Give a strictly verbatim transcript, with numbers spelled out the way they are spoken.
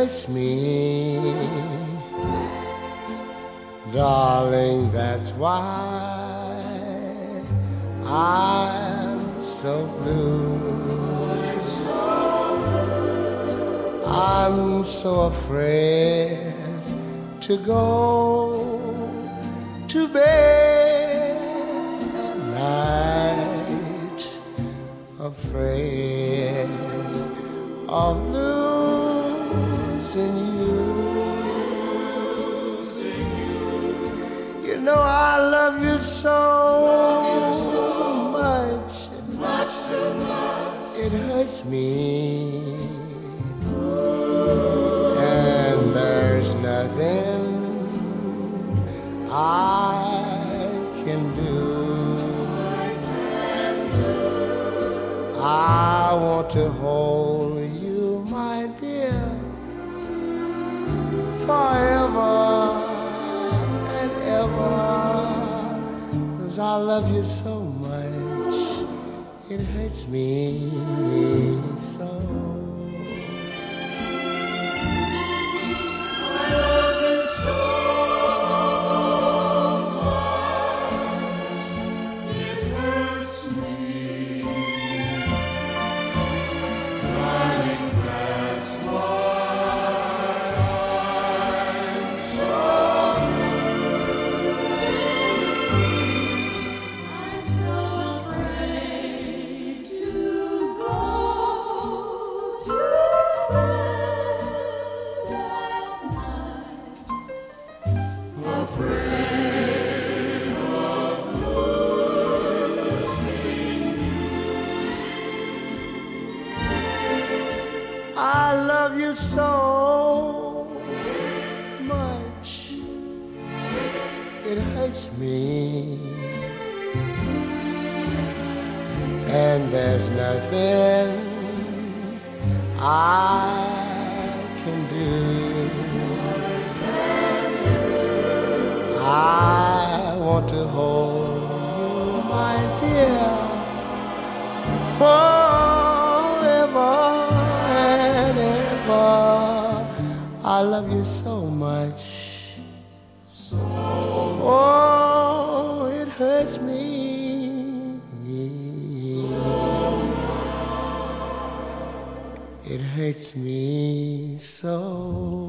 hurts me, darling, that's why I'm so blue. I'm so afraid to go to bed at night, afraid of losing you. You know I love you so much, Much too much. it hurts me. And there's nothing I can do. I want to hold you, my dear, forever and ever, 'cause I love you so much, it hurts me so. I love you so much, it hurts me. And there's nothing I can do. I want to hold you, my dear, forever and ever. I love you so much. So oh, it hurts me. It hurts me so.